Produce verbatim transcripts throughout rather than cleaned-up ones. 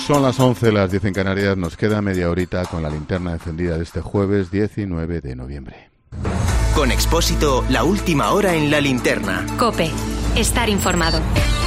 Son las once, las diez en Canarias. Nos queda media horita con la linterna encendida de este jueves diecinueve de noviembre. Con Expósito, la última hora en la linterna. COPE. Estar informado.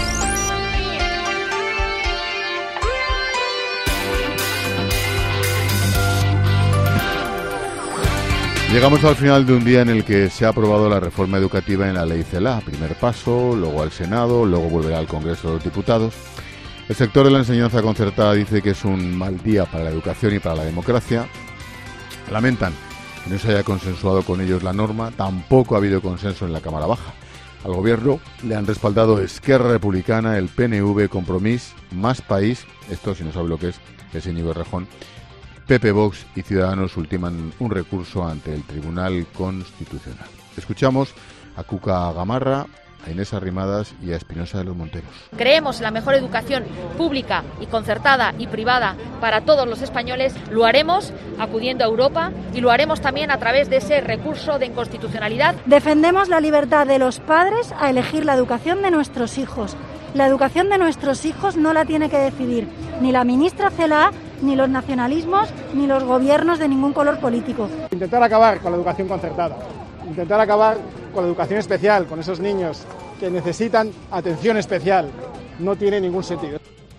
Llegamos al final de un día en el que se ha aprobado la reforma educativa en la ley CELA. Primer paso, luego al Senado, luego volverá al Congreso de los Diputados. El sector de la enseñanza concertada dice que es un mal día para la educación y para la democracia. Lamentan que no se haya consensuado con ellos la norma. Tampoco ha habido consenso en la Cámara Baja. Al Gobierno le han respaldado Esquerra Republicana, el P N V, Compromís, Más País, esto si no sabe lo que es, es Íñigo Errejón, P P, Vox y Ciudadanos ultiman un recurso ante el Tribunal Constitucional. Escuchamos a Cuca Gamarra, a Inés Arrimadas y a Espinosa de los Monteros. Creemos en la mejor educación pública y concertada y privada para todos los españoles. Lo haremos acudiendo a Europa y lo haremos también a través de ese recurso de inconstitucionalidad. Defendemos la libertad de los padres a elegir la educación de nuestros hijos. La educación de nuestros hijos no la tiene que decidir ni la ministra Celaá, ni los nacionalismos, ni los gobiernos de ningún color político. Intentar acabar con la educación concertada, intentar acabar con la educación especial, con esos niños que necesitan atención especial, no tiene ningún sentido.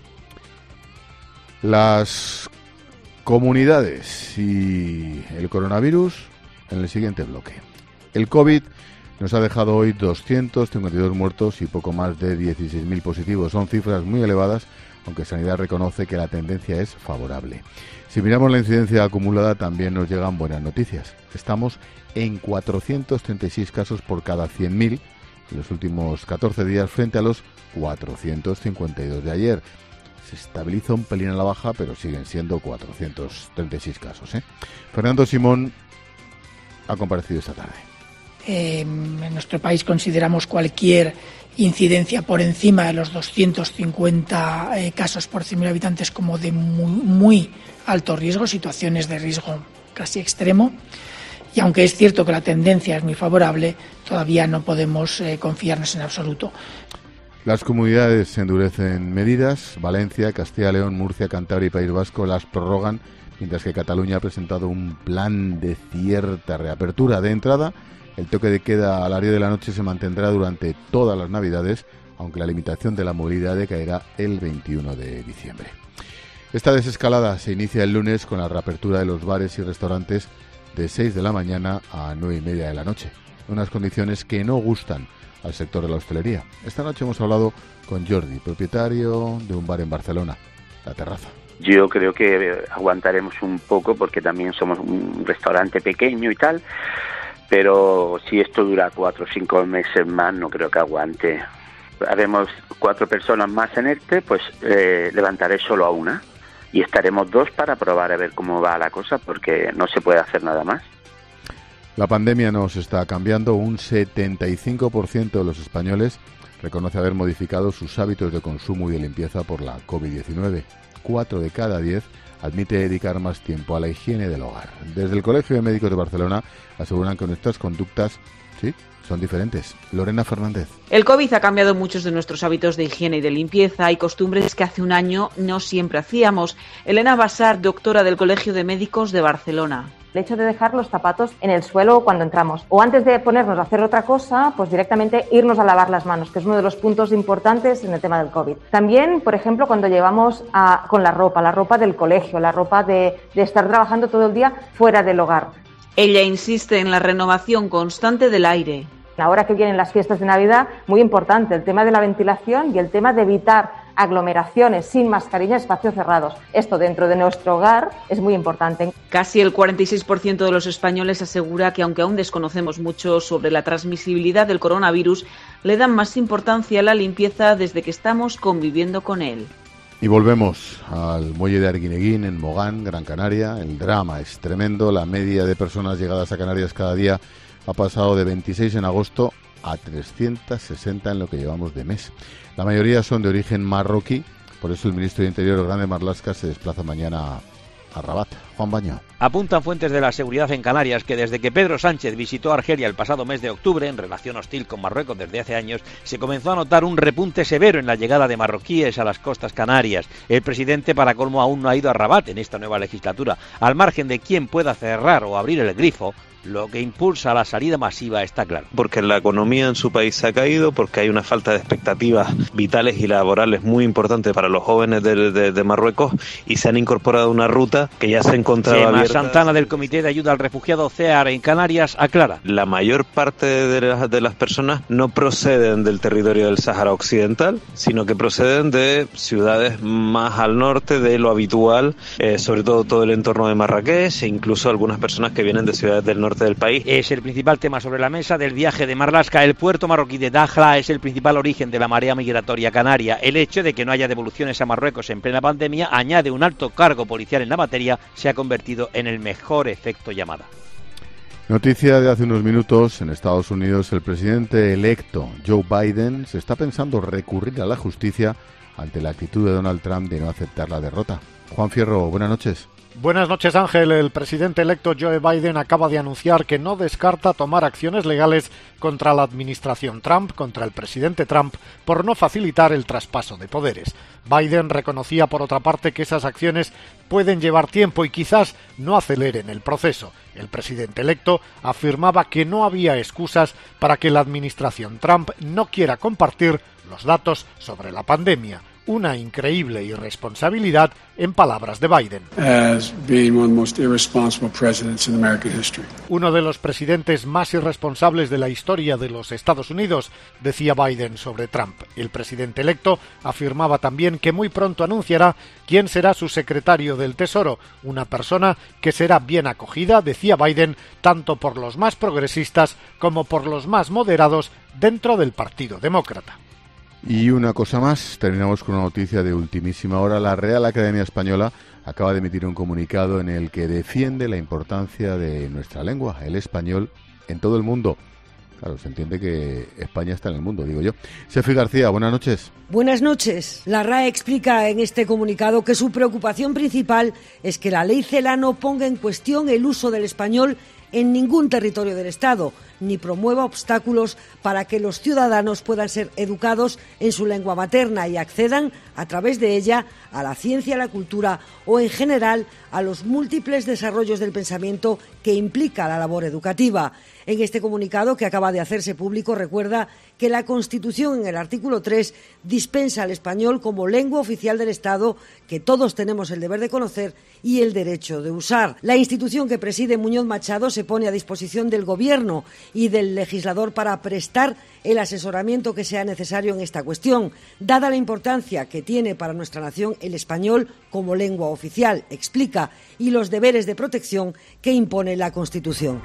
Las comunidades y el coronavirus en el siguiente bloque. El COVID nos ha dejado hoy doscientos cincuenta y dos muertos y poco más de dieciséis mil positivos. Son cifras muy elevadas, aunque Sanidad reconoce que la tendencia es favorable. Si miramos la incidencia acumulada, también nos llegan buenas noticias. Estamos en cuatrocientos treinta y seis casos por cada cien mil en los últimos catorce días frente a los cuatrocientos cincuenta y dos de ayer. Se estabiliza un pelín a la baja, pero siguen siendo cuatrocientos treinta y seis casos, ¿eh? Fernando Simón ha comparecido esta tarde. Eh, en nuestro país consideramos cualquier incidencia por encima de los doscientos cincuenta eh, casos por cien mil habitantes como de muy, muy alto riesgo, situaciones de riesgo casi extremo. Y aunque es cierto que la tendencia es muy favorable, todavía no podemos eh, confiarnos en absoluto. Las comunidades endurecen medidas. Valencia, Castilla y León, Murcia, Cantabria y País Vasco las prorrogan, mientras que Cataluña ha presentado un plan de cierta reapertura. De entrada, el toque de queda al área de la noche se mantendrá durante todas las Navidades, aunque la limitación de la movilidad decaerá el veintiuno de diciembre. Esta desescalada se inicia el lunes con la reapertura de los bares y restaurantes de seis de la mañana a nueve y media de la noche, unas condiciones que no gustan al sector de la hostelería. Esta noche hemos hablado con Jordi, propietario de un bar en Barcelona, La Terraza. Yo creo que aguantaremos un poco porque también somos un restaurante pequeño y tal, pero si esto dura cuatro o cinco meses más, no creo que aguante. Haremos cuatro personas más en este, pues eh, levantaré solo a una y estaremos dos para probar a ver cómo va la cosa, porque no se puede hacer nada más. La pandemia nos está cambiando. Un setenta y cinco por ciento de los españoles reconoce haber modificado sus hábitos de consumo y de limpieza por la covid diecinueve. Cuatro de cada diez admite dedicar más tiempo a la higiene del hogar. Desde el Colegio de Médicos de Barcelona aseguran que nuestras conductas, sí, son diferentes. Lorena Fernández. El COVID ha cambiado muchos de nuestros hábitos de higiene y de limpieza y costumbres que hace un año no siempre hacíamos. Elena Basar, doctora del Colegio de Médicos de Barcelona. El hecho de dejar los zapatos en el suelo cuando entramos o antes de ponernos a hacer otra cosa, pues directamente irnos a lavar las manos, que es uno de los puntos importantes en el tema del COVID. También, por ejemplo, cuando llevamos a, con la ropa, la ropa del colegio, la ropa de, de estar trabajando todo el día fuera del hogar. Ella insiste en la renovación constante del aire. Ahora que vienen las fiestas de Navidad, muy importante el tema de la ventilación y el tema de evitar aglomeraciones sin mascarilla en espacios cerrados. Esto dentro de nuestro hogar es muy importante. Casi el cuarenta y seis por ciento de los españoles asegura que aunque aún desconocemos mucho sobre la transmisibilidad del coronavirus, le dan más importancia a la limpieza desde que estamos conviviendo con él. Y volvemos al muelle de Arguineguín, en Mogán, Gran Canaria. El drama es tremendo. La media de personas llegadas a Canarias cada día ha pasado de veintiséis en agosto a trescientos sesenta en lo que llevamos de mes. La mayoría son de origen marroquí, por eso el ministro de Interior, Grande Marlaska, se desplaza mañana a Rabat. Juan Baño. Apuntan fuentes de la seguridad en Canarias que desde que Pedro Sánchez visitó Argelia el pasado mes de octubre, en relación hostil con Marruecos desde hace años, se comenzó a notar un repunte severo en la llegada de marroquíes a las costas canarias. El presidente, para colmo, aún no ha ido a Rabat en esta nueva legislatura. Al margen de quién pueda cerrar o abrir el grifo, lo que impulsa la salida masiva está claro. Porque la economía en su país se ha caído, porque hay una falta de expectativas vitales y laborales muy importante para los jóvenes de, de, de Marruecos, y se han incorporado una ruta que ya se encontraba Gemma abierta. Santana, del Comité de Ayuda al Refugiado C E A R en Canarias, aclara. La mayor parte de las, de las personas no proceden del territorio del Sáhara Occidental, sino que proceden de ciudades más al norte de lo habitual, eh, sobre todo todo el entorno de Marrakech, e incluso algunas personas que vienen de ciudades del norte del país. Es el principal tema sobre la mesa del viaje de Marlaska. El puerto marroquí de Dakhla es el principal origen de la marea migratoria canaria. El hecho de que no haya devoluciones a Marruecos en plena pandemia, añade un alto cargo policial en la materia, se ha convertido en el mejor efecto llamada. Noticia de hace unos minutos: en Estados Unidos el presidente electo Joe Biden se está pensando recurrir a la justicia ante la actitud de Donald Trump de no aceptar la derrota. Juan Fierro, buenas noches. Buenas noches, Ángel. El presidente electo Joe Biden acaba de anunciar que no descarta tomar acciones legales contra la administración Trump, contra el presidente Trump, por no facilitar el traspaso de poderes. Biden reconocía, por otra parte, que esas acciones pueden llevar tiempo y quizás no aceleren el proceso. El presidente electo afirmaba que no había excusas para que la administración Trump no quiera compartir los datos sobre la pandemia. Una increíble irresponsabilidad, en palabras de Biden. Uno de los presidentes más irresponsables de la historia de los Estados Unidos, decía Biden sobre Trump. El presidente electo afirmaba también que muy pronto anunciará quién será su secretario del Tesoro, una persona que será bien acogida, decía Biden, tanto por los más progresistas como por los más moderados dentro del Partido Demócrata. Y una cosa más, terminamos con una noticia de ultimísima hora. La Real Academia Española acaba de emitir un comunicado en el que defiende la importancia de nuestra lengua, el español, en todo el mundo. Claro, se entiende que España está en el mundo, digo yo. Sefi García, buenas noches. Buenas noches. La R A E explica en este comunicado que su preocupación principal es que la ley CELA no ponga en cuestión el uso del español en ningún territorio del Estado, ni promueva obstáculos para que los ciudadanos puedan ser educados en su lengua materna y accedan, a través de ella, a la ciencia, la cultura o, en general, a los múltiples desarrollos del pensamiento que implica la labor educativa. En este comunicado, que acaba de hacerse público, recuerda que la Constitución, en el artículo tres, dispensa al español como lengua oficial del Estado, que todos tenemos el deber de conocer y el derecho de usar. La institución que preside Muñoz Machado se pone a disposición del Gobierno y del legislador para prestar el asesoramiento que sea necesario en esta cuestión, dada la importancia que tiene para nuestra nación el español como lengua oficial, explica, y los deberes de protección que impone la Constitución.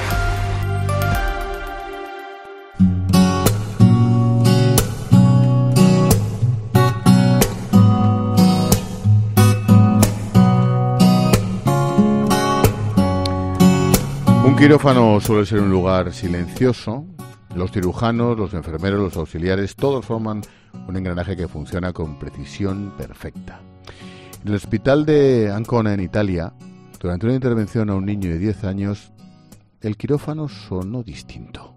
Un quirófano suele ser un lugar silencioso. Los cirujanos, los enfermeros, los auxiliares, todos forman un engranaje que funciona con precisión perfecta. En el hospital de Ancona, en Italia, durante una intervención a un niño de diez años, el quirófano sonó distinto.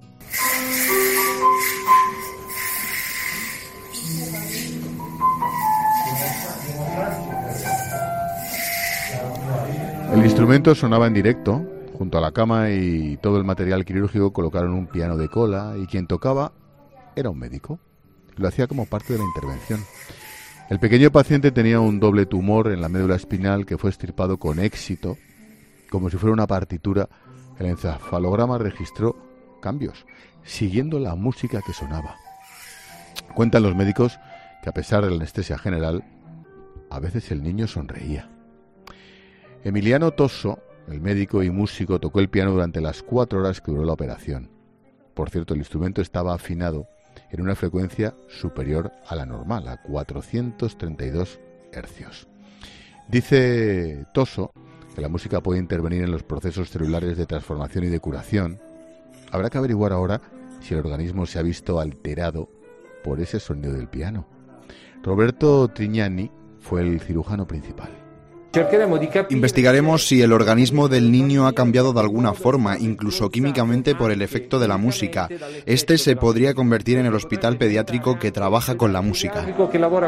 El instrumento sonaba en directo. Junto a la cama y todo el material quirúrgico colocaron un piano de cola y quien tocaba era un médico. Lo hacía como parte de la intervención. El pequeño paciente tenía un doble tumor en la médula espinal que fue extirpado con éxito. Como si fuera una partitura, el encefalograma registró cambios, siguiendo la música que sonaba. Cuentan los médicos que a pesar de la anestesia general, a veces el niño sonreía. Emiliano Tosso, el médico y músico, tocó el piano durante las cuatro horas que duró la operación. Por cierto, el instrumento estaba afinado en una frecuencia superior a la normal, a cuatrocientos treinta y dos hercios. Dice Tosso que la música puede intervenir en los procesos celulares de transformación y de curación. Habrá que averiguar ahora si el organismo se ha visto alterado por ese sonido del piano. Roberto Trignani fue el cirujano principal. Investigaremos si el organismo del niño ha cambiado de alguna forma, incluso químicamente por el efecto de la música. Este se podría convertir en el hospital pediátrico que trabaja con la música. Qué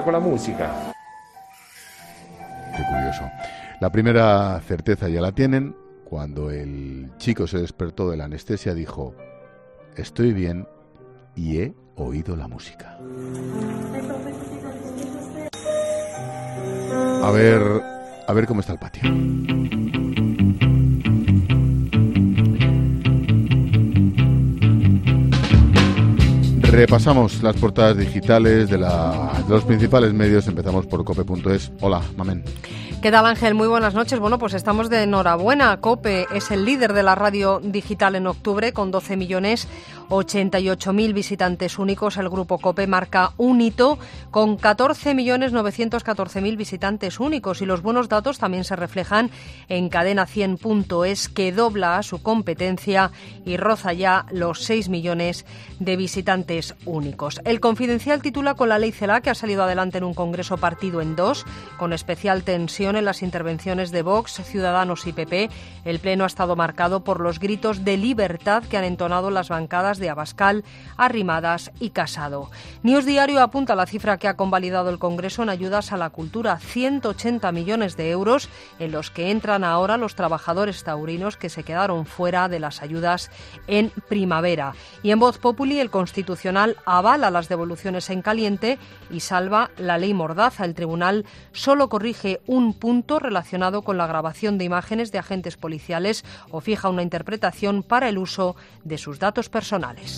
curioso. La primera certeza ya la tienen. Cuando el chico se despertó de la anestesia dijo: estoy bien y he oído la música. A ver, a ver cómo está el patio. Repasamos las portadas digitales de, la, de los principales medios. Empezamos por cope punto es. Hola, Mamen. ¿Qué tal, Ángel? Muy buenas noches. Bueno, pues estamos de enhorabuena. COPE es el líder de la radio digital en octubre con doce millones ochenta y ocho mil visitantes únicos. El grupo COPE marca un hito con catorce millones novecientos catorce mil visitantes únicos, y los buenos datos también se reflejan en cadena cien punto es, que dobla a su competencia y roza ya los seis millones de visitantes únicos. El Confidencial titula: con la ley CELA, que ha salido adelante en un congreso partido en dos, con especial tensión en las intervenciones de Vox, Ciudadanos y P P, el pleno ha estado marcado por los gritos de libertad que han entonado las bancadas de Abascal, Arrimadas y Casado. News Diario apunta la cifra que ha convalidado el Congreso en ayudas a la cultura: ciento ochenta millones de euros, en los que entran ahora los trabajadores taurinos que se quedaron fuera de las ayudas en primavera. Y en Voz Populi, el Constitucional avala las devoluciones en caliente y salva la ley Mordaza. El tribunal solo corrige un punto relacionado con la grabación de imágenes de agentes policiales o fija una interpretación para el uso de sus datos personales.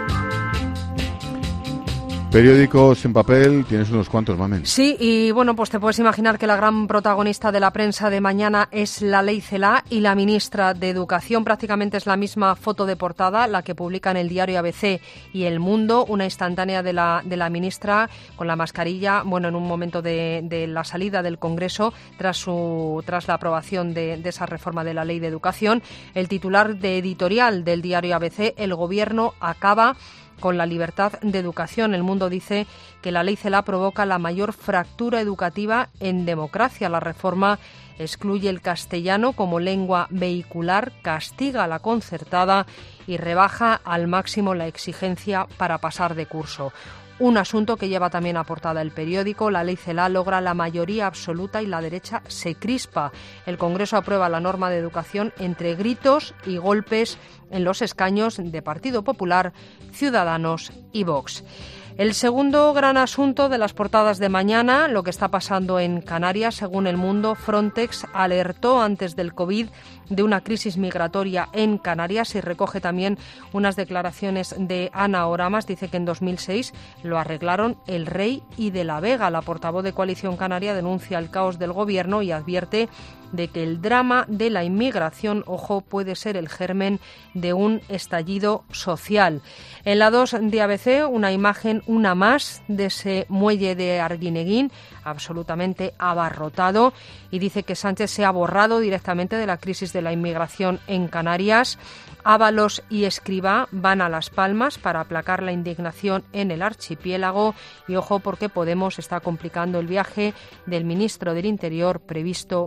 Periódicos en papel, tienes unos cuantos, Mamen. Sí, y bueno, pues te puedes imaginar que la gran protagonista de la prensa de mañana es la ley CELA, y la ministra de Educación prácticamente es la misma foto de portada, la que publican el diario A B C y El Mundo, una instantánea de la, de la ministra con la mascarilla, bueno, en un momento de, de la salida del Congreso tras, su, tras la aprobación de, de esa reforma de la ley de educación. El titular de editorial del diario A B C: el Gobierno acaba con la libertad de educación. El Mundo dice que la ley CELA provoca la mayor fractura educativa en democracia. La reforma excluye el castellano como lengua vehicular, castiga a la concertada y rebaja al máximo la exigencia para pasar de curso. Un asunto que lleva también a portada el periódico: la ley CELA logra la mayoría absoluta y la derecha se crispa. El Congreso aprueba la norma de educación entre gritos y golpes en los escaños de Partido Popular, Ciudadanos y Vox. El segundo gran asunto de las portadas de mañana, lo que está pasando en Canarias. Según El Mundo, Frontex alertó antes del COVID de una crisis migratoria en Canarias y recoge también unas declaraciones de Ana Oramas. Dice que en dos mil seis lo arreglaron El Rey y de la Vega. La portavoz de Coalición Canaria denuncia el caos del gobierno y advierte de que el drama de la inmigración, ojo, puede ser el germen de un estallido social. En la dos de A B C, una imagen, una más, de ese muelle de Arguineguín, absolutamente abarrotado, y dice que Sánchez se ha borrado directamente de la crisis de la inmigración en Canarias. Ábalos y Escrivá van a Las Palmas para aplacar la indignación en el archipiélago, y ojo porque Podemos está complicando el viaje del ministro del Interior previsto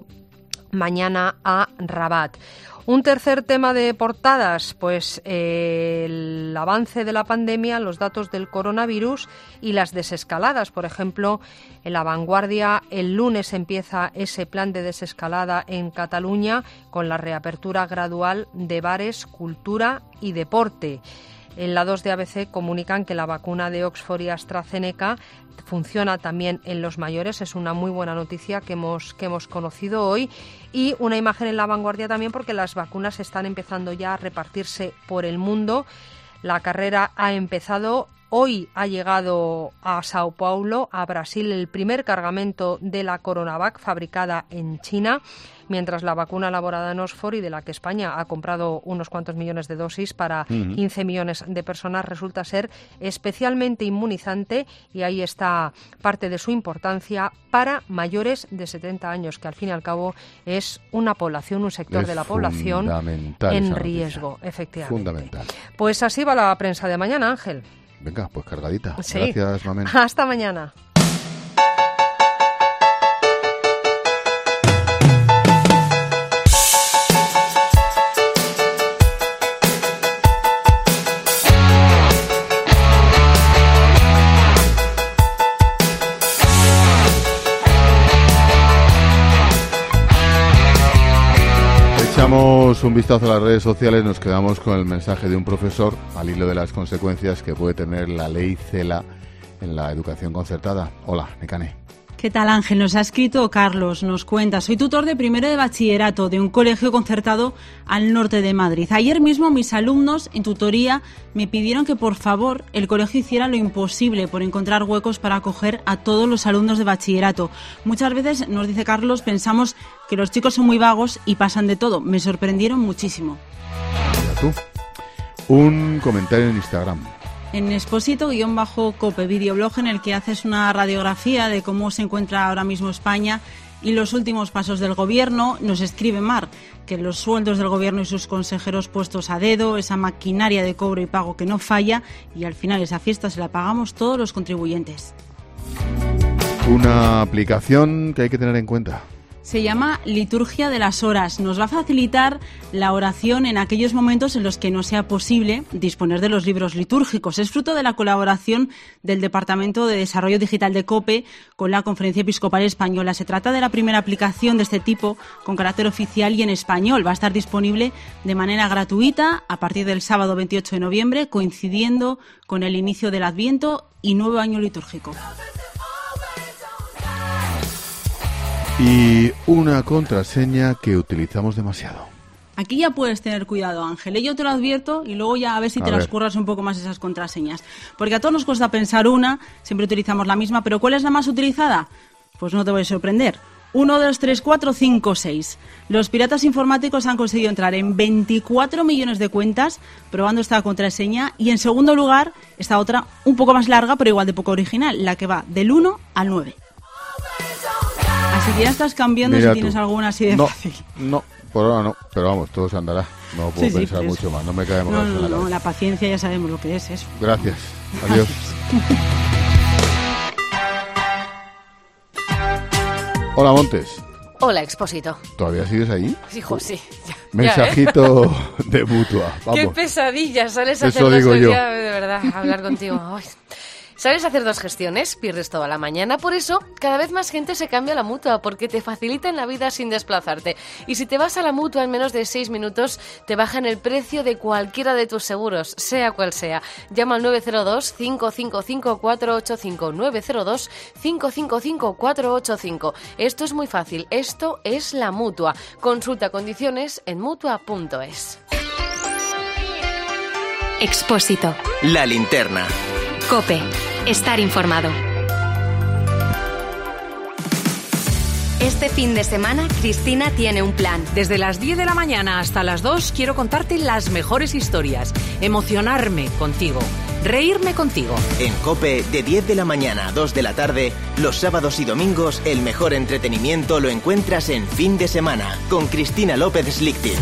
mañana a Rabat. Un tercer tema de portadas, pues eh, el avance de la pandemia, los datos del coronavirus y las desescaladas. Por ejemplo, en La Vanguardia, el lunes empieza ese plan de desescalada en Cataluña con la reapertura gradual de bares, cultura y deporte. En la dos de A B C comunican que la vacuna de Oxford y AstraZeneca funciona también en los mayores. Es una muy buena noticia que hemos, que hemos conocido hoy. Y una imagen en La Vanguardia también porque las vacunas están empezando ya a repartirse por el mundo. La carrera ha empezado. Hoy ha llegado a Sao Paulo, a Brasil, el primer cargamento de la Coronavac fabricada en China, mientras la vacuna elaborada en Oxford y de la que España ha comprado unos cuantos millones de dosis para uh-huh. quince millones de personas resulta ser especialmente inmunizante, y ahí está parte de su importancia para mayores de setenta años, que al fin y al cabo es una población, un sector es de la población en riesgo, efectivamente. Fundamental. Pues así va la prensa de mañana, Ángel. Venga, pues cargadita. Sí. Gracias, Mamen. Hasta mañana. echamos un vistazo a las redes sociales, nos quedamos con el mensaje de un profesor al hilo de las consecuencias que puede tener la ley CELA en la educación concertada. Hola, Nekane. ¿Qué tal, Ángel? Nos ha escrito Carlos, nos cuenta: soy tutor de primero de bachillerato de un colegio concertado al norte de Madrid. Ayer mismo mis alumnos en tutoría me pidieron que por favor el colegio hiciera lo imposible por encontrar huecos para acoger a todos los alumnos de bachillerato. Muchas veces, nos dice Carlos, pensamos que los chicos son muy vagos y pasan de todo. Me sorprendieron muchísimo. Mira tú. Un comentario en Instagram. En Expósito-Cope, videoblog en el que haces una radiografía de cómo se encuentra ahora mismo España y los últimos pasos del gobierno, nos escribe Mar que los sueldos del gobierno y sus consejeros puestos a dedo, esa maquinaria de cobro y pago que no falla, y al final esa fiesta se la pagamos todos los contribuyentes. Una aplicación que hay que tener en cuenta. Se llama Liturgia de las Horas. Nos va a facilitar la oración en aquellos momentos en los que no sea posible disponer de los libros litúrgicos. Es fruto de la colaboración del Departamento de Desarrollo Digital de COPE con la Conferencia Episcopal Española. Se trata de la primera aplicación de este tipo con carácter oficial y en español. Va a estar disponible de manera gratuita a partir del sábado veintiocho de noviembre, coincidiendo con el inicio del Adviento y nuevo año litúrgico. Y una contraseña que utilizamos demasiado. Aquí ya puedes tener cuidado, Ángel. Yo te lo advierto y luego ya a ver si te a las ver. curras un poco más esas contraseñas. Porque a todos nos cuesta pensar una, siempre utilizamos la misma, pero ¿cuál es la más utilizada? Pues no te voy a sorprender. uno, dos, tres, cuatro, cinco, seis. Los piratas informáticos han conseguido entrar en veinticuatro millones de cuentas probando esta contraseña, y en segundo lugar esta otra un poco más larga pero igual de poco original, la que va del uno al nueve. Así que ya estás cambiando. Mira, si tienes tú. alguna así de no, fácil. No, por ahora no, pero vamos, todo se andará. No puedo sí, pensar sí, mucho más, no me caemos no, no, no, la no, la paciencia ya sabemos lo que es eso. Gracias, adiós. Hola, Montes. Hola, Expósito. ¿Todavía sigues ahí? Hijo, sí. Ya, Mensajito ya, ¿eh? de Mutua. Vamos. Qué pesadilla, sales a Eso hacer digo yo. Ya, de verdad, hablar contigo. Ay. ¿Sabes hacer dos gestiones? Pierdes toda la mañana. Por eso, cada vez más gente se cambia a la Mutua, porque te facilitan la vida sin desplazarte. Y si te vas a la Mutua en menos de seis minutos, te bajan el precio de cualquiera de tus seguros, sea cual sea. Llama al nueve cero dos, cinco cinco cinco, cuatro ocho cinco, nueve cero dos, cinco cinco cinco, cuatro ocho cinco. Esto es muy fácil, esto es la Mutua. Consulta condiciones en mutua punto es. Expósito. La linterna. COPE. Estar informado. Este fin de semana, Cristina tiene un plan. Desde las diez de la mañana hasta las dos quiero contarte las mejores historias, emocionarme contigo, reírme contigo. En COPE, de diez de la mañana a dos de la tarde, los sábados y domingos, el mejor entretenimiento lo encuentras en Fin de Semana, con Cristina López Slichting.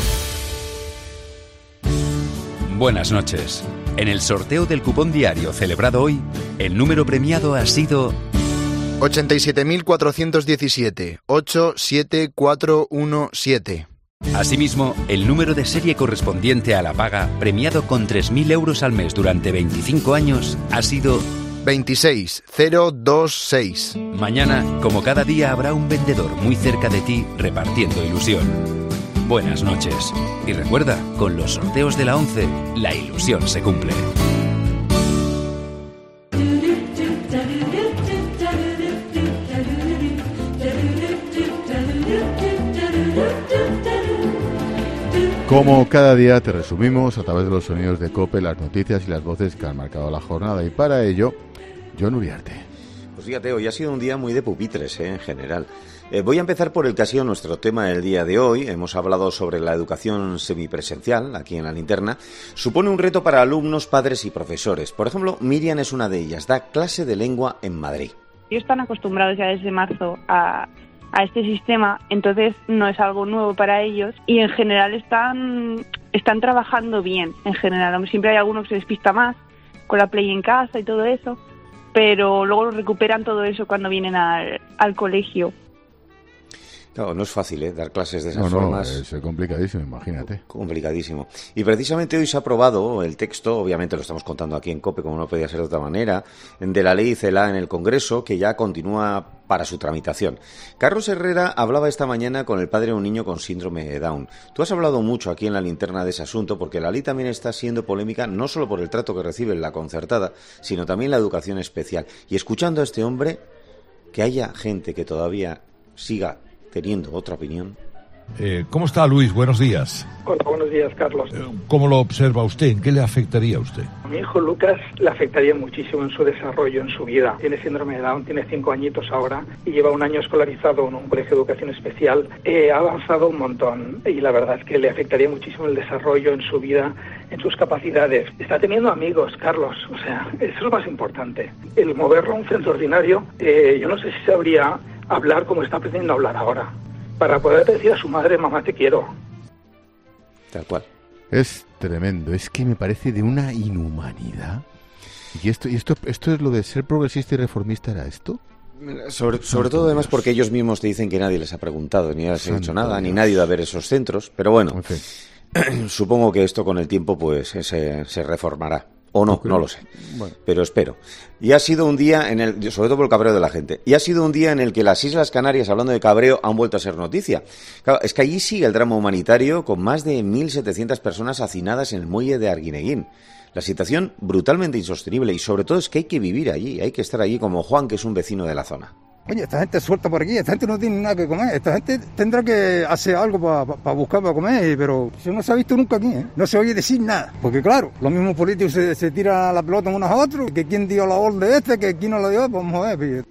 Buenas noches. En el sorteo del cupón diario celebrado hoy, el número premiado ha sido ochenta y siete mil cuatrocientos diecisiete, ocho siete cuatro uno siete. Asimismo, el número de serie correspondiente a la paga, premiado con tres mil euros al mes durante veinticinco años, ha sido veintiséis mil veintiséis. Mañana, como cada día, habrá un vendedor muy cerca de ti repartiendo ilusión. Buenas noches. Y recuerda, con los sorteos de la once, la ilusión se cumple. Como cada día te resumimos a través de los sonidos de COPE las noticias y las voces que han marcado la jornada, y para ello, Jon Uriarte. Pues fíjate, hoy ha sido un día muy de pupitres, ¿eh? En general. Eh, voy a empezar por el que ha sido nuestro tema del día de hoy. Hemos hablado sobre la educación semipresencial, aquí en La Linterna. Supone un reto para alumnos, padres y profesores. Por ejemplo, Miriam es una de ellas, da clase de lengua en Madrid. Ellos están acostumbrados ya desde marzo a, a este sistema, entonces no es algo nuevo para ellos y en general están, están trabajando bien, en general. Siempre hay alguno que se despista más con la Play en casa y todo eso, pero luego recuperan todo eso cuando vienen al, al colegio. Claro, no es fácil, ¿eh? Dar clases de esas no, no, formas. Es complicadísimo, imagínate. Complicadísimo. Y precisamente hoy se ha aprobado el texto, obviamente lo estamos contando aquí en COPE, como no podía ser de otra manera, de la ley CELA en el Congreso, que ya continúa para su tramitación. Carlos Herrera hablaba esta mañana con el padre de un niño con síndrome de Down. Tú has hablado mucho aquí en la linterna de ese asunto porque la ley también está siendo polémica no solo por el trato que recibe en la concertada, sino también la educación especial. Y escuchando a este hombre, que haya gente que todavía siga teniendo otra opinión. Eh, ¿Cómo está, Luis? Buenos días. Hola, buenos días, Carlos. Eh, ¿Cómo lo observa usted? ¿En qué le afectaría a usted? A mi hijo Lucas le afectaría muchísimo en su desarrollo, en su vida. Tiene síndrome de Down, tiene cinco añitos ahora y lleva un año escolarizado en un colegio de educación especial. Eh, ha avanzado un montón y la verdad es que le afectaría muchísimo el desarrollo en su vida, en sus capacidades. Está teniendo amigos, Carlos, o sea, eso es lo más importante. El moverlo a un centro ordinario, eh, yo no sé si sabría hablar como está aprendiendo a hablar ahora, para poder decir a su madre, mamá, te quiero. Tal cual. Es tremendo, es que me parece de una inhumanidad. ¿Y esto y esto esto es lo de ser progresista y reformista, era esto? Sobre, sobre todo además porque ellos mismos te dicen que nadie les ha preguntado, ni les ha dicho nada, ni nadie va a ver esos centros, pero bueno, en fin. Supongo que esto con el tiempo pues se, se reformará. O no, no lo sé. Bueno. Pero espero. Y ha sido un día en el, sobre todo por el cabreo de la gente, y ha sido un día en el que las Islas Canarias, hablando de cabreo, han vuelto a ser noticia. Claro, es que allí sigue el drama humanitario con más de mil setecientas personas hacinadas en el muelle de Arguineguín. La situación brutalmente insostenible y sobre todo es que hay que vivir allí, hay que estar allí como Juan, que es un vecino de la zona. Oye, esta gente suelta por aquí, esta gente no tiene nada que comer, esta gente tendrá que hacer algo para pa, pa buscar para comer, pero eso no se ha visto nunca aquí, ¿eh? No se oye decir nada, porque claro, los mismos políticos se, se tiran la pelota unos a otros, que quién dio la orden de este, que quién no la dio, vamos a ver.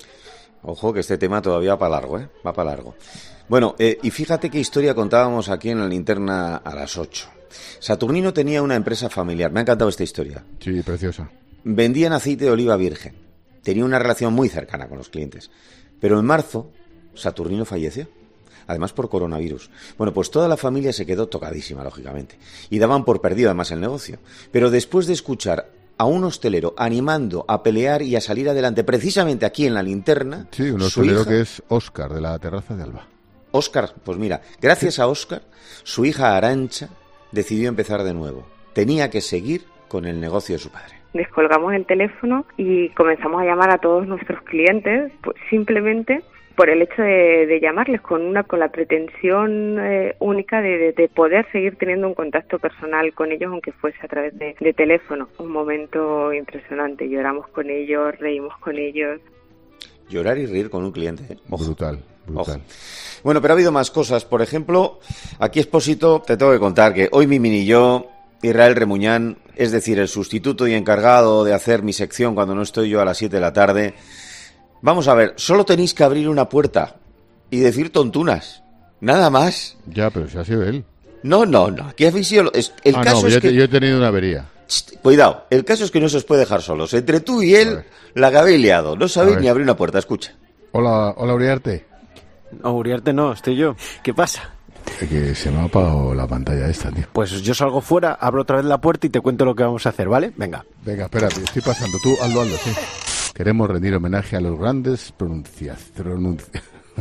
Ojo que este tema todavía va para largo, ¿eh? Va para largo. Bueno, eh, y fíjate qué historia contábamos aquí en la linterna a las ocho. Saturnino tenía una empresa familiar, me ha encantado esta historia. Sí, preciosa. Vendían aceite de oliva virgen. Tenía una relación muy cercana con los clientes. Pero en marzo, Saturnino falleció. Además por coronavirus. Bueno, pues toda la familia se quedó tocadísima, lógicamente. Y daban por perdido además el negocio. Pero después de escuchar a un hostelero animando a pelear y a salir adelante, precisamente aquí en la linterna... Sí, un hostelero hija, que es Óscar, de la terraza de Alba. Óscar, pues mira, gracias a Óscar, su hija Arantxa decidió empezar de nuevo. Tenía que seguir con el negocio de su padre. Descolgamos el teléfono y comenzamos a llamar a todos nuestros clientes, pues simplemente por el hecho de, de llamarles con una con la pretensión eh, única de, de, de poder seguir teniendo un contacto personal con ellos, aunque fuese a través de, de teléfono. Un momento impresionante, lloramos con ellos, reímos con ellos. Llorar y reír con un cliente, ¿eh? Ojo. Brutal, brutal. Ojo. Bueno, pero ha habido más cosas. Por ejemplo, aquí Expósito, te tengo que contar que hoy mi mini yo... Israel Remuñán, es decir, el sustituto y encargado de hacer mi sección cuando no estoy yo a las siete de la tarde. Vamos a ver, solo tenéis que abrir una puerta y decir tontunas, nada más. Ya, pero si ha sido él. No, no, no, aquí habéis sido... El ah, caso no, es yo, que... te, yo he tenido una avería. Chst, cuidado, el caso es que no se os puede dejar solos. Entre tú y él, la que habéis liado. No sabéis ni abrir una puerta, escucha. Hola, hola Uriarte. No, Uriarte no, estoy yo. ¿Qué pasa? Que se me ha apagado la pantalla esta, tío. Pues yo salgo fuera, abro otra vez la puerta y te cuento lo que vamos a hacer, ¿vale? Venga. Venga, espérate, estoy pasando. Tú, hazlo, hazlo, sí. Queremos rendir homenaje a los grandes pronuncias... Pronuncia...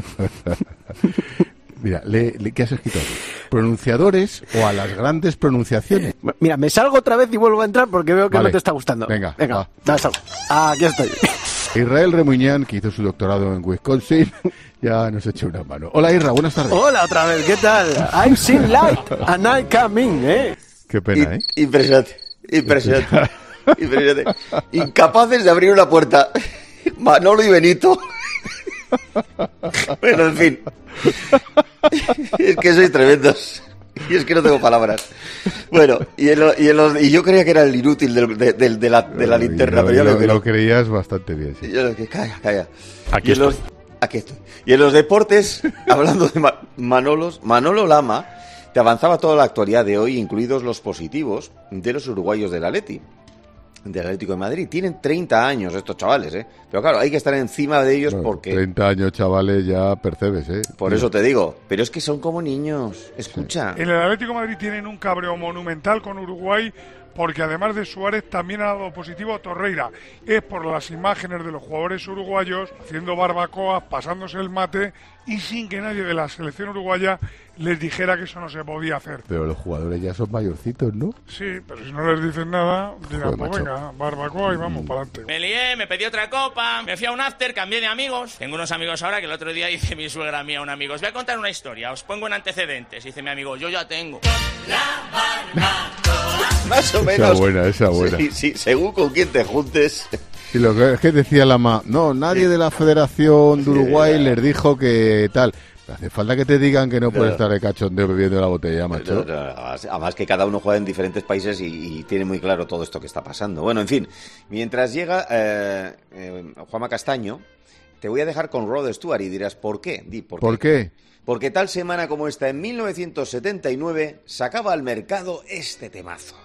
Mira, le, le, ¿qué has escrito aquí? ¿Pronunciadores o a las grandes pronunciaciones? Mira, me salgo otra vez y vuelvo a entrar porque veo que vale. No te está gustando. Venga, venga, va. Dale, salgo. Ah, aquí estoy. Israel Remuñán, que hizo su doctorado en Wisconsin, ya nos echa una mano. Hola, Isra, buenas tardes. Hola, otra vez, ¿qué tal? I'm seen light and I come in, ¿eh? Qué pena, ¿eh? Impresionante, impresionante, impresionante. Incapaces de abrir una puerta. Manolo y Benito. Bueno, en fin. Es que sois tremendos. Y es que no tengo palabras. Bueno, y, en lo, y, en los, y yo creía que era el inútil del, de, de, de, la, de la linterna. Lo, pero lo, me, lo creías bastante bien, sí. Yo, que, calla, calla. Aquí y estoy. Los, aquí estoy. Y en los deportes, hablando de Ma, Manolos, Manolo Lama te avanzaba toda la actualidad de hoy, incluidos los positivos de los uruguayos del Atleti, del Atlético de Madrid. Tienen treinta años estos chavales, ¿eh? Pero claro, hay que estar encima de ellos bueno, porque... treinta años, chavales, ya percebes, ¿eh? Por sí. Eso te digo. Pero es que son como niños. Escucha. En el Atlético de Madrid tienen un cabreo monumental con Uruguay porque además de Suárez también ha dado positivo Torreira. Es por las imágenes de los jugadores uruguayos haciendo barbacoa, pasándose el mate y sin que nadie de la selección uruguaya les dijera que eso no se podía hacer. Pero los jugadores ya son mayorcitos, ¿no? Sí, pero si no les dicen nada, dirán, Joder, pues macho. venga, barbacoa y vamos para adelante. Me lié, me pedí otra copa, me fui a un after, cambié de amigos. Tengo unos amigos ahora que el otro día dice mi suegra mía a un amigo, os voy a contar una historia, os pongo en antecedentes. Dice mi amigo, yo ya tengo. Más o Esa menos. buena, esa buena. Sí, sí, según con quién te juntes. Y lo que es que decía Lama, no, nadie de la Federación de Uruguay les dijo que tal. Hace falta que te digan que no puedes estar de cachondeo bebiendo la botella, macho. No, no, además que cada uno juega en diferentes países y, y tiene muy claro todo esto que está pasando. Bueno, en fin, mientras llega eh, eh, Juanma Castaño, te voy a dejar con Rod Stewart y dirás, ¿por qué? Di, ¿por, ¿Por qué? Porque tal semana como esta, en mil novecientos setenta y nueve, sacaba al mercado este temazo.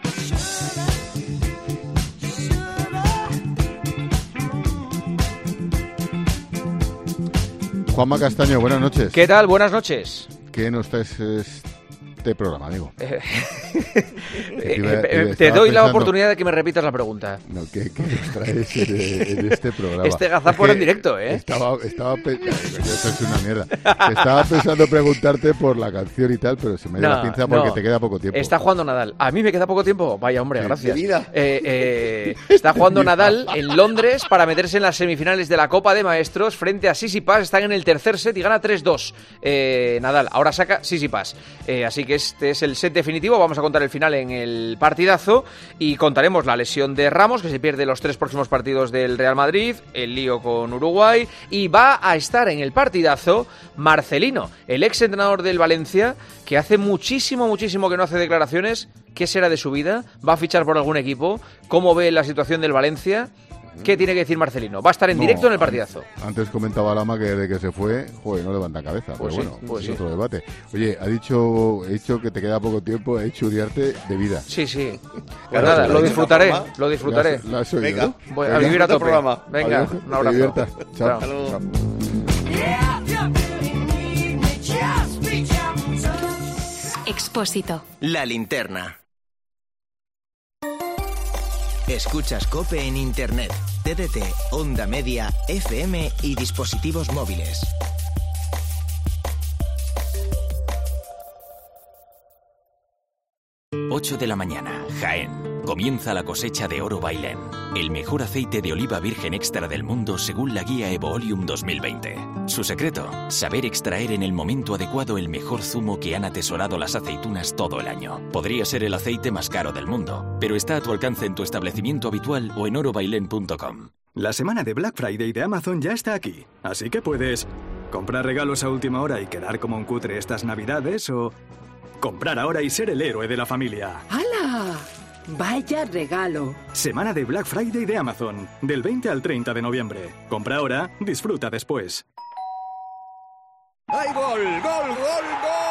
Juanma Castaño, buenas noches. ¿Qué tal? Buenas noches. ¿Qué nos traes este programa, amigo? Eh, Que iba- eh, iba- te estaba doy la pensando- oportunidad de que me repitas la pregunta. No, ¿qué, qué nos traes en, en este programa? Este gazapo Es en que directo, ¿eh? Estaba, estaba pe- Ay, coño, esto es una mierda. Estaba pensando preguntarte por la canción y tal, pero se me dio No, la pinza porque no. te queda poco tiempo. Está jugando Nadal. A mí me queda poco tiempo. Vaya, hombre, Sí, gracias. de vida. Eh, eh, está jugando Nadal en Londres para meterse en las semifinales de la Copa de Maestros frente a Tsitsipas. Están en el tercer set y gana tres dos. Eh, Nadal ahora saca Tsitsipas. Eh, así que este es el set definitivo. Vamos a contar el final en el partidazo y contaremos la lesión de Ramos, que se pierde los tres próximos partidos del Real Madrid, el lío con Uruguay, y va a estar en el partidazo Marcelino, el ex entrenador del Valencia, que hace muchísimo, muchísimo que no hace declaraciones. ¿Qué será de su vida? ¿Va a fichar por algún equipo? ¿Cómo ve la situación del Valencia? ¿Qué tiene que decir Marcelino? Va a estar en No, directo en el partidazo. Antes comentaba Lama que desde que se fue, joder, no levanta cabeza. Pues pero sí, bueno, pues es sí. otro debate. Oye, ha dicho, he dicho que te queda poco tiempo, he hecho uriarte de vida. Sí, sí. Pues Claro, nada, si lo lo disfrutaré, dices de lo disfrutaré. La has- la has oído, Venga, ¿no? voy a Venga, vivir a disfruta tope. el programa. Venga, Adiós, un te abrazo. diviertas. Chao. Chao. Chao. Expósito. La linterna. Escuchas COPE en Internet, T D T, Onda Media, F M y dispositivos móviles. ocho de la mañana, Jaén. Comienza la cosecha de Oro Bailén, el mejor aceite de oliva virgen extra del mundo según la guía Evoolium dos mil veinte. Su secreto, saber extraer en el momento adecuado el mejor zumo que han atesorado las aceitunas todo el año. Podría ser el aceite más caro del mundo, pero está a tu alcance en tu establecimiento habitual o en oro bailén punto com. La semana de Black Friday de Amazon ya está aquí, así que puedes comprar regalos a última hora y quedar como un cutre estas navidades o comprar ahora y ser el héroe de la familia. ¡Hala! ¡Vaya regalo! Semana de Black Friday de Amazon, del veinte al treinta de noviembre. Compra ahora, disfruta después. ¡Hay gol! ¡Gol! ¡Gol!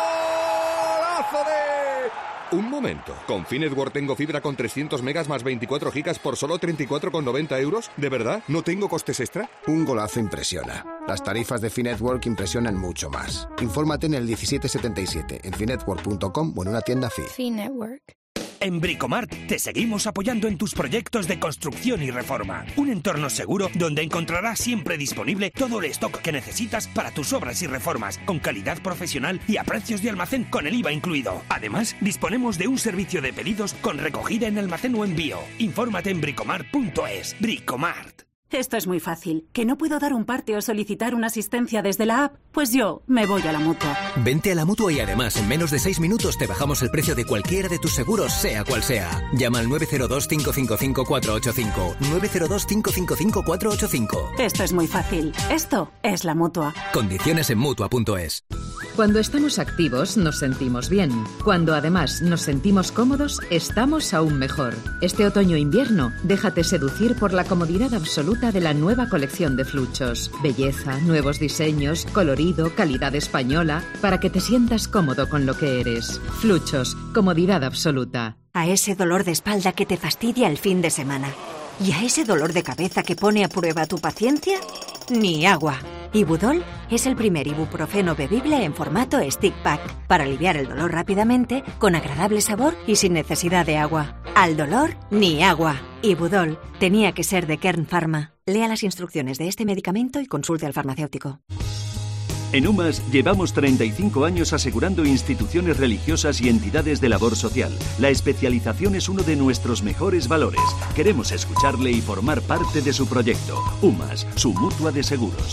¡Golazo de... Un momento. ¿Con Finetwork tengo fibra con trescientos megas más veinticuatro gigas por solo treinta y cuatro con noventa euros? ¿De verdad? ¿No tengo costes extra? Un golazo impresiona. Las tarifas de Finetwork impresionan mucho más. Infórmate en el diecisiete setenta y siete, en finetwork punto com o en una tienda Fi. Finetwork. En Bricomart te seguimos apoyando en tus proyectos de construcción y reforma. Un entorno seguro donde encontrarás siempre disponible todo el stock que necesitas para tus obras y reformas, con calidad profesional y a precios de almacén con el I V A incluido. Además, disponemos de un servicio de pedidos con recogida en almacén o envío. Infórmate en bricomart punto es. Bricomart. Esto es muy fácil. ¿Que no puedo dar un parte o solicitar una asistencia desde la app? Pues yo me voy a la Mutua. Vente a la Mutua y además en menos de seis minutos te bajamos el precio de cualquiera de tus seguros, sea cual sea. Llama al nueve cero dos, cinco cinco cinco, cuatro ocho cinco. nueve cero dos, cinco cinco cinco, cuatro ocho cinco. Esto es muy fácil. Esto es la Mutua. Condiciones en Mutua punto es. Cuando estamos activos nos sentimos bien. Cuando además nos sentimos cómodos, estamos aún mejor. Este otoño-invierno, déjate seducir por la comodidad absoluta de la nueva colección de Fluchos. Belleza, nuevos diseños, colorido, calidad española, para que te sientas cómodo con lo que eres. Fluchos, comodidad absoluta. A ese dolor de espalda que te fastidia el fin de semana. ¿Y a ese dolor de cabeza que pone a prueba tu paciencia? Ni agua. Ibudol es el primer ibuprofeno bebible en formato stick pack para aliviar el dolor rápidamente, con agradable sabor y sin necesidad de agua. Al dolor, ni agua. Ibudol tenía que ser de Kern Pharma. Lea las instrucciones de este medicamento y consulte al farmacéutico. En UMAS llevamos treinta y cinco años asegurando instituciones religiosas y entidades de labor social. La especialización es uno de nuestros mejores valores. Queremos escucharle y formar parte de su proyecto. UMAS, su mutua de seguros.